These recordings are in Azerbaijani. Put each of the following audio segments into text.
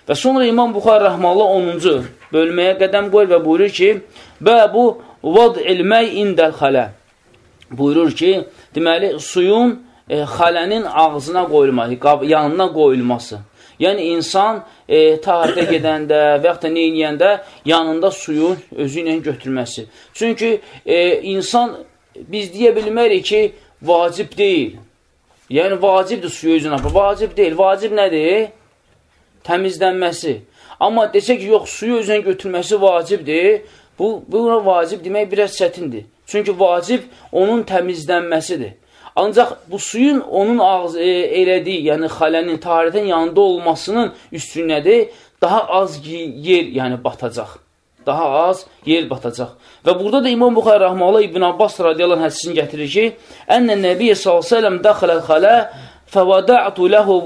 Və sonra İmam Buxari rəhməhullah 10-cu bölməyə qədəm qoyur və buyurur ki, bəbu vad'il məy indəl xalə. Buyurur ki, deməli, suyun xalənin ağzına qoyulması, yanına qoyulması. Yəni, insan taharətə gedəndə və yaxud da neyniyəndə yanında suyun özü ilə götürməsi. Çünki insan, biz deyə bilmərik ki, vacib deyil. Yəni, vacibdir suyu özünə. Vacib deyil. Vacib nədir? Təmizlənməsi. Amma desək ki, yox, suyu özünə götürməsi vacibdir. Buna vacib demək biraz çətindir. Çünki vacib onun təmizlənməsidir. Ancaq bu suyun onun elədiyi, yəni xalənin, taharətin yanında olmasının üstünədir, daha az yer yəni batacaq. Daha az yer batacaq. Və burada da İmam Buxari rəhməhullah İbn Abbas radiyallahu anh hədisini gətirir ki, Ənə Nəbiyyə s.ə.v dəxələ xalə fəvədə'tu ləhu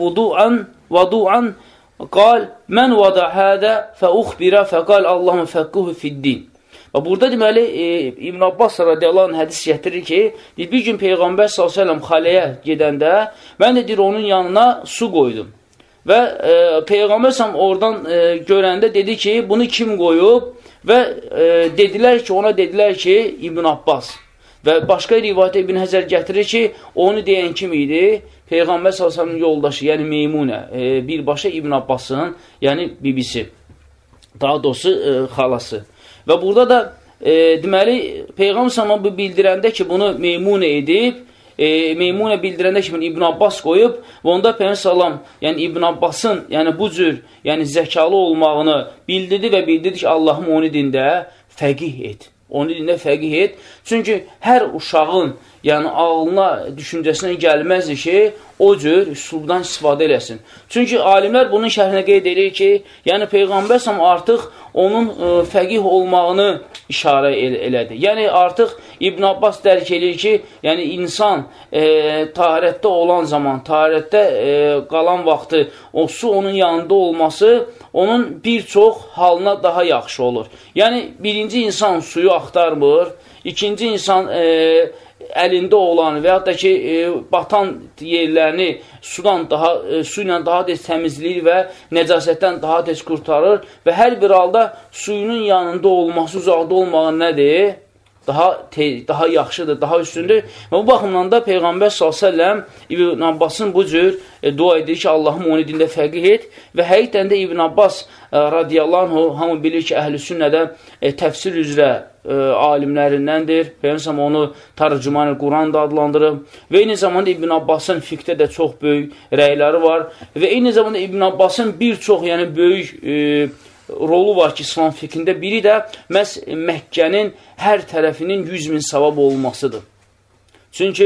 vudu'an qal, mən vada hədə fəuxbirə fəqal Allahümə fəqquhu fiddin. Və burada deməli, İbn Abbas radiyallahu anh hədis gətirir ki, bir gün Peyğəmbər s.ə.v xaləyə gedəndə, mən də deyir, onun yanına su qoydum. Və Peyğəmbər s.ə.v oradan görəndə dedi ki, bunu kim qoyub? Və dedilər ki, ona dedilər ki, İbn Abbas. Və başqa rivayətə İbn Həzər gətirir ki, onu deyən kim idi? Peyğəmbər s.ə.v-in yoldaşı, yəni Meymunə, birbaşa İbn Abbasın, yəni bibisi, daha doğrusu xalası. Və burada da deməli, Peyğəmbər s.ə.v bu bildirəndə ki, bunu Meymunə edib, Meymunə bildirəndə ki, İbn Abbas qoyub və onda Peyğəmbər s.ə.v, yəni İbn Abbasın, yəni bu cür, yəni zəkalı olmağını bildirdi və bildirdi ki, Allahım onu dində fəqih et. Onu dində fəqih et. Çünki hər uşağın, yəni ağlına, düşüncəsinə gəlməzdir ki, o cür üslubdan istifadə eləsin. Çünki alimlər bunun şərhinə qeyd edir ki, yəni Peyğəmbər s.ə.v artıq onun fəqih olmağını işarə elədi. Yəni artıq İbn Abbas dərk edir ki, yəni insan taharətdə olan zaman, taharətdə qalan vaxtı o su onun yanında olması onun bir çox halına daha yaxşı olur. Yəni birinci insan suyu axtarmır, ikinci insan əlində olan və yaxud da ki, batan yerlərini su ilə daha tez təmizləyir və nəcasətdən daha tez qurtarır və hər bir halda suyunun yanında olması, uzaqda olmağı nədir? Daha yaxşıdır, daha üstündür. Və bu baxımdan da Peyğəmbər s.ə.v İbn Abbasın bu cür dua edir ki, Allahım onu dində fəqih et və həqiqdən də İbn Abbas radiyallahu anh, hamı bilir ki, əhl-i sünnədə təfsir üzrə alimlərindəndir. Peyğəmbər onu tərcüman-ı Quran da adlandırıb və eyni zamanda İbn Abbasın fiqdə də çox böyük rəyləri var və eyni zamanda İbn Abbasın bir çox yəni böyük rolu var ki, İslam fikrində biri də məhz Məkkənin hər tərəfinin 100.000 savab olmasıdır. Çünki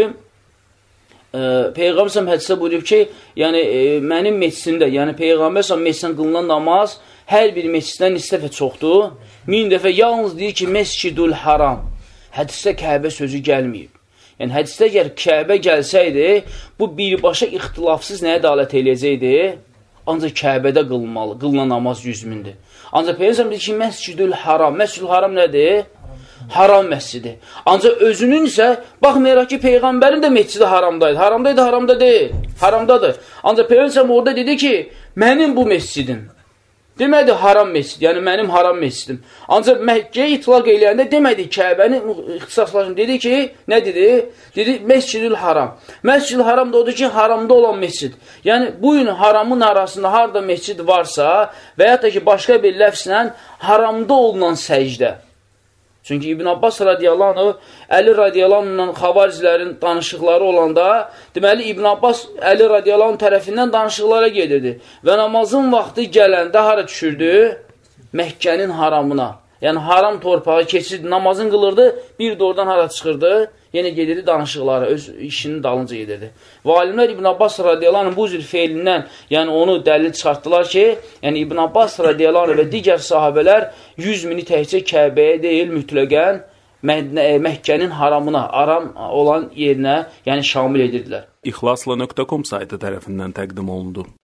Peyğəmbər s.ə.v hədisdə buyurub ki, yəni mənim meçisimdə, yəni Peyğəmbər s.ə.v meçisindən qılınan namaz hər bir meçisindən nisbətən çoxdur. 1000 dəfə yalnız deyir ki, Məscidül Haram. Hədisdə Kəbə sözü gəlməyib. Yəni hədisdə əgər Kəbə gəlsəydi, bu birbaşa ixtilafsız nəyə dalət eləyəcəkdi? Ancaq Kəbədə qılınan namaz 100.000-dir. Ancaq Peyğəmbər deyir ki, Məscidül Haram. Məscidül Haram nədir? Haram məscidi. Ancaq özünün isə, baxmayaraq ki, Peyğəmbərin də məscidi haramdaydı. Haramdaydı, haramda deyil. Haramdadır. Ancaq Peyğəmbər orada dedi ki, mənim bu məscidim. Demədi haram məscid, yəni mənim haram məscidim. Ancaq Məkkəyə itlaq eləyəndə demədi Kəbəni ixtisaslaşın. Dedi ki, nə dedi? Dedi, Məscidül Haram. Məscidül Haram da odur ki, haramda olan məscid. Yəni, bugün haramın arasında harada məscid varsa və ya da ki, başqa bir ləfslə haramda olunan səcdə. Çünki İbn Abbas radiyallahu anh, Əli radiyallahu anh xavaricilərin danışıqları olanda, deməli İbn Abbas Əli radiyallahu anh tərəfindən danışıqlara gedirdi. Və namazın vaxtı gələndə hara düşürdü? Məkkənin haramına. Yəni haram torpağı keçirdi, namazın qılırdı, bir də oradan hara çıxırdı? Yenə gedirdi danışıqlara, öz işinin dalınca gedirdi. Və alimlər İbn Abbas radiyallahu anh bu cür feilindən, yəni onu dəlil çıxartdılar ki, yəni İbn Abbas radiyallahu anh və digər sahabələr 100.000-i təkcə Kəbəyə deyil, mütləqən Məkkənin haramına, aram olan yerinə, yəni şamil edirdilər. İxlasla.com saytı tərəfindən təqdim olundu.